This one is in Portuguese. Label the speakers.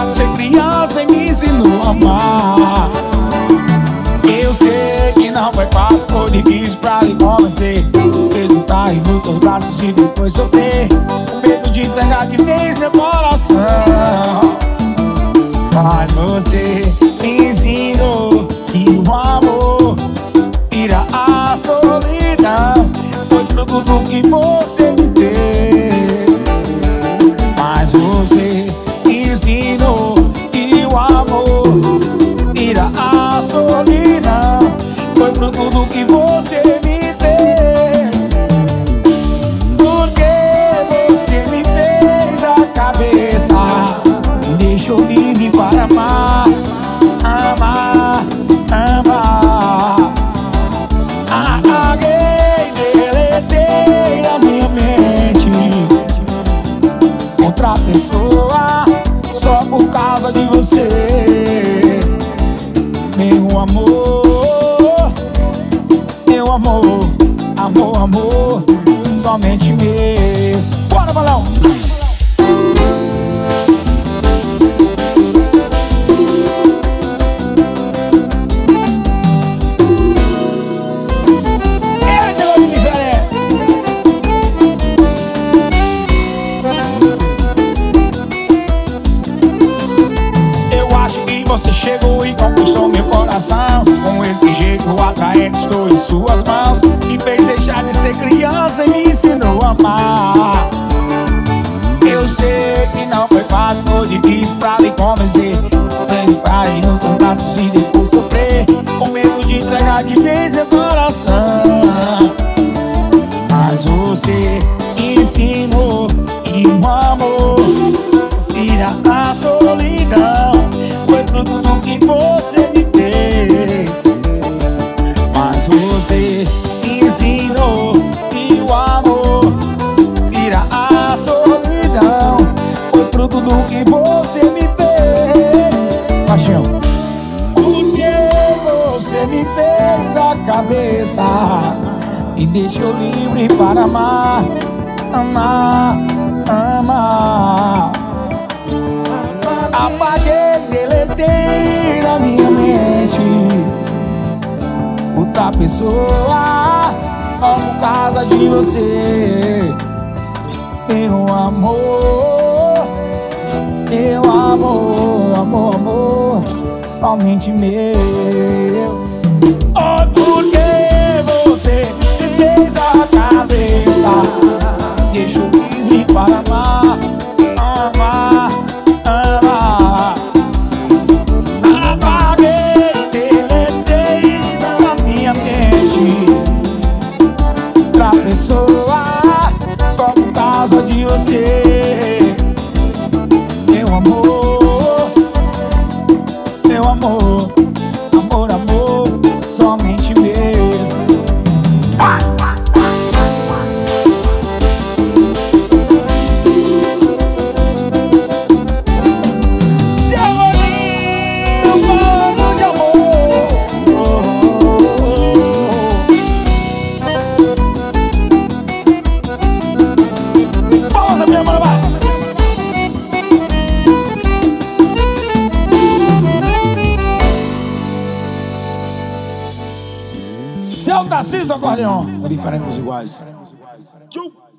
Speaker 1: deixar de ser criança e me ensinou a amar. Eu sei que não foi fácil, foi difícil pra lhe convencer. Acreditar em nos braços e depois sofrer, com medo de entregar de vez meu coração. Mas você me ensinou que o amor tira a solidão. Foi fruto do que você me fez. Mas você me ensinou que o amor tira a solidão. Foi fruto do que você me fez. Porque você me fez a cabeça, me deixou livre para amar, amar, amar. Apaguei, deletei da minha mente outra pessoa só por causa de você. Meu amor, meu amor, amor, amor, somente meu. Bora, balão! Você chegou e conquistou meu coração. Com esse jeito atraente estou em suas mãos. Me fez deixar de ser criança e me ensinou a amar. Eu sei que não foi fácil, foi difícil pra lhe convencer. Tenho pra ir nos teus braços e depois sofrer, com medo de entregar de vez meu coração. Mas você ensinou que o amor tira a solidão. Foi fruto do que você me fez. Mas você ensinou que o amor tira a solidão. Foi fruto do que você me fez. Paixão. Porque você me fez a cabeça, me deixou livre para amar, amar, amar. Apaguei, deletei da minha mente outra pessoa só por causa de você. Meu amor, meu amor, amor, amor, somente meu. Oh, porque você me fez a cabeça, deixou livre para amar, amar, amar. Apaguei, deletei da minha mente outra pessoa só por causa de você. Meu amor, meu amor, amor, amor, somente meu. Seu Tarcísio do acordeão, diferente dos iguais. Tchau.